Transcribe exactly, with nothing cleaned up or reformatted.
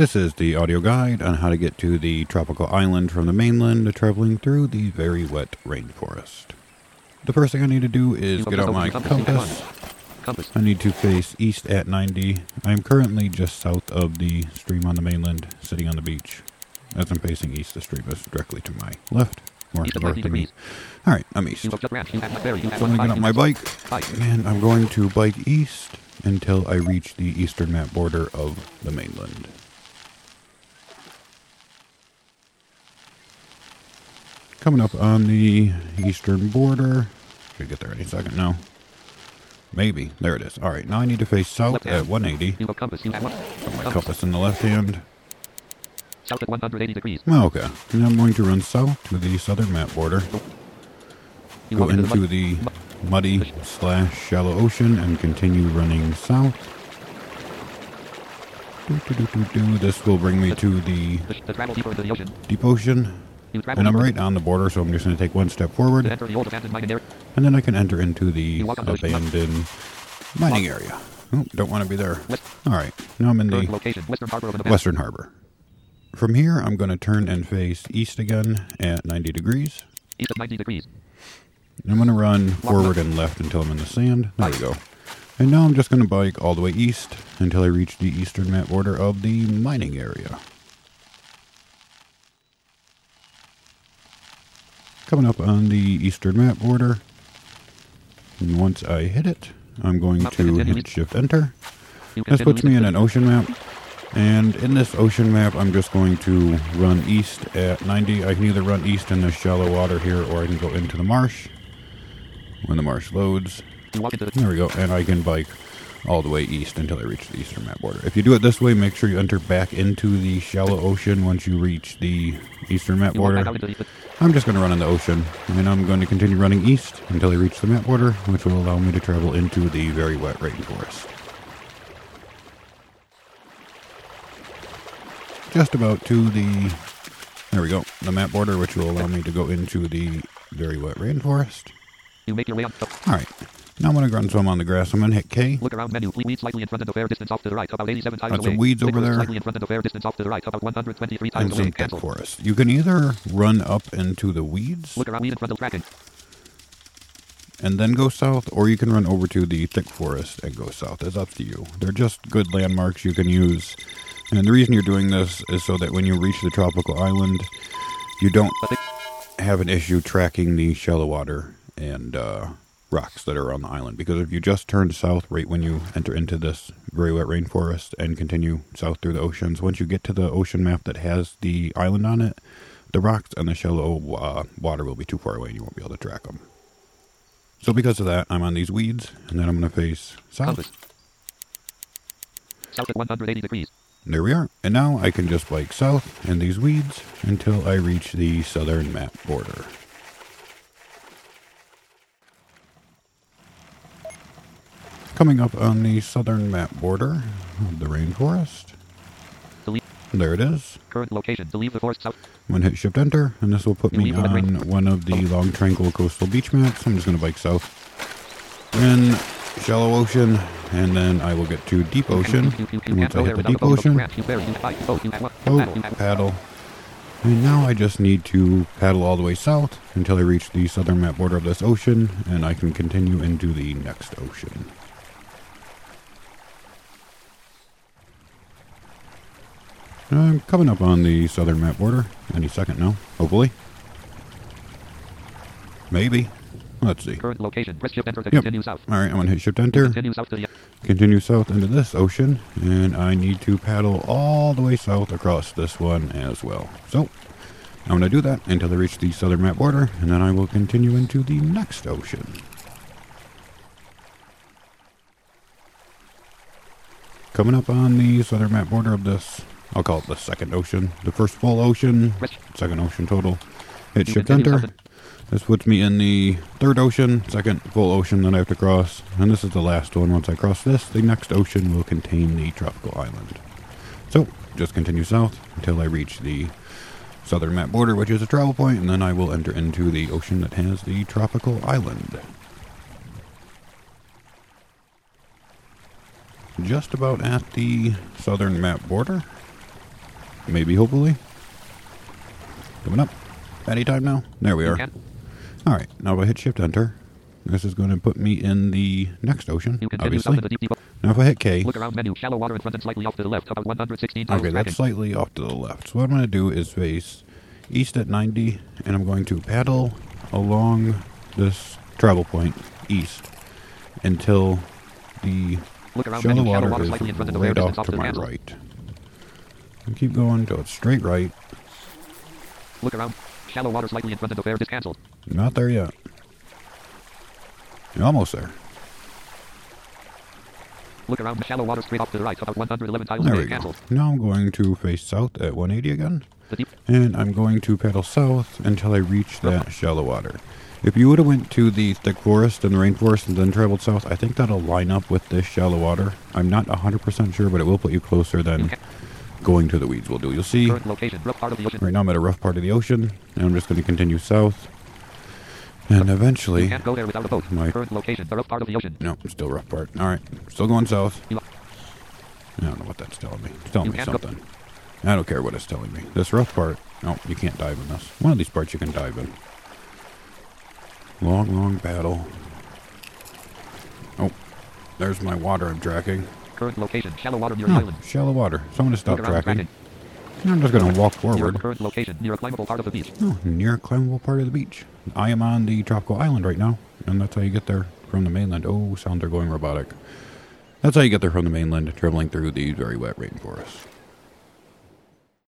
This is the audio guide on how to get to the tropical island from the mainland, traveling through the very wet rainforest. The first thing I need to do is get out my compass. I need to face east at ninety. I am currently just south of the stream on the mainland, sitting on the beach. As I'm facing east, the stream is directly to my left, more north of me. Alright, I'm east. So I'm going to get out my bike, and I'm going to bike east until I reach the eastern map border of the mainland. Coming up on the eastern border. Should get there any second now. Maybe. There it is. Alright, now I need to face south at one eighty. Got my compass in the left hand. South at one hundred eighty degrees. Okay. And I'm going to run south to the southern map border. Go into the muddy slash shallow ocean and continue running south. Do, do, do, do, do. This will bring me to the deep ocean. And I'm right on the border, so I'm just going to take one step forward. And then I can enter into the abandoned mining area. Oh, don't want to be there. Alright, now I'm in the Western Harbor. From here, I'm going to turn and face east again at ninety degrees. East at ninety degrees. I'm going to run forward and left until I'm in the sand. There we go. And now I'm just going to bike all the way east until I reach the eastern map border of the mining area. Coming up on the eastern map border. And once I hit it, I'm going to hit shift enter. This puts me in an ocean map. And in this ocean map, I'm just going to run east at ninety. I can either run east in the shallow water here, or I can go into the marsh. When the marsh loads. There we go. And I can bike all the way east until I reach the eastern map border. If you do it this way, make sure you enter back into the shallow ocean once you reach the eastern map border. I'm just going to run in the ocean, and I'm going to continue running east until I reach the map border, which will allow me to travel into the very wet rainforest. Just about to the, there we go, the map border, which will allow me to go into the very wet rainforest. You make your way on. Alright, now I'm going to run some on the grass. I'm going to hit K. Look around menu. Weeds slightly in front and a fair distance off to the right. About eighty-seven times Got away. some weeds over there. Slightly in front and a fair distance off to the right. About one hundred twenty-three times And away. some thick Cancel. forest. You can either run up into the weeds Look around weed in front of tracking. and then go south, or you can run over to the thick forest and go south. It's up to you. They're just good landmarks you can use. And the reason you're doing this is so that when you reach the tropical island, you don't have an issue tracking the shallow water and uh, rocks that are on the island. Because if you just turn south right when you enter into this very wet rainforest and continue south through the oceans, once you get to the ocean map that has the island on it, the rocks and the shallow uh, water will be too far away and you won't be able to track them. So because of that, I'm on these weeds, and then I'm going to face south. Compass. South at one hundred eighty degrees. There we are. And now I can just bike south in these weeds until I reach the southern map border. Coming up on the southern map border of the rainforest. Delete. There it is. Current location. To leave the forest south. I'm going to hit shift enter, and this will put me on one of the long tranquil coastal beach maps. I'm just going to bike south. Then shallow ocean, and then I will get to deep ocean. And once I hit the deep ocean, oh, paddle. And now I just need to paddle all the way south until I reach the southern map border of this ocean, and I can continue into the next ocean. I'm coming up on the southern map border any second now, hopefully. Maybe. Let's see. Current location. Press shift enter to Yep. continue south. Alright, I'm going to hit shift enter. Continue south to the Continue south into this ocean, and I need to paddle all the way south across this one as well. So, I'm going to do that until I reach the southern map border, and then I will continue into the next ocean. Coming up on the southern map border of this, I'll call it the second ocean. The first full ocean, second ocean total. Hit shift enter. This puts me in the third ocean, second full ocean that I have to cross. And this is the last one. Once I cross this, the next ocean will contain the tropical island. So, just continue south until I reach the southern map border, which is a travel point, and then I will enter into the ocean that has the tropical island. Just about at the southern map border. Maybe, hopefully. Coming up. Anytime now. There we You are. can. Alright, now if I hit Shift Enter, this is going to put me in the next ocean, You continue south obviously. in the deep deep. Now if I hit K, Look around menu. Shallow water in front and slightly off to the left. About one hundred sixteen miles okay, that's tracking. slightly off to the left. So what I'm going to do is face east at ninety, and I'm going to paddle along this travel point east until the Look around shallow menu. water Shallow water is slightly in front and aware right distance off to opposite my cancel. right. And keep going till it's straight right. Look around. Shallow water slightly in front and aware is cancelled. Not there yet. You're almost there. Look around. Shallow water straight off to the right. About one hundred eleven miles There away. we go. Cancelled. Now I'm going to face south at one eighty again. The deep. And I'm going to paddle south until I reach that shallow water. If you would have went to the thick forest and the rainforest and then traveled south, I think that'll line up with this shallow water. I'm not one hundred percent sure, but it will put you closer than Okay. going to the weeds will do. You'll see, Current location. Rough part of the ocean. right now I'm at a rough part of the ocean, and I'm just going to continue south. And You eventually, can't go there without a boat. My- Current location. The rough part of the ocean. no, still rough part. Alright, still going south. You- I don't know what that's telling me. It's telling You me can't go- something. I don't care what it's telling me. This rough part, no, you can't dive in this. One of these parts you can dive in. Long, long paddle. Oh, there's my water I'm tracking. Current location. Shallow water near the Huh, island. shallow water. So I'm going to stop Look around tracking. tracking. I'm just going to walk Near forward. current location. Near a climbable part of the beach. Oh, near a climbable part of the beach. I am on the tropical island right now, and that's how you get there from the mainland. Oh, sounds are going robotic. That's how you get there from the mainland, traveling through the very wet rainforest.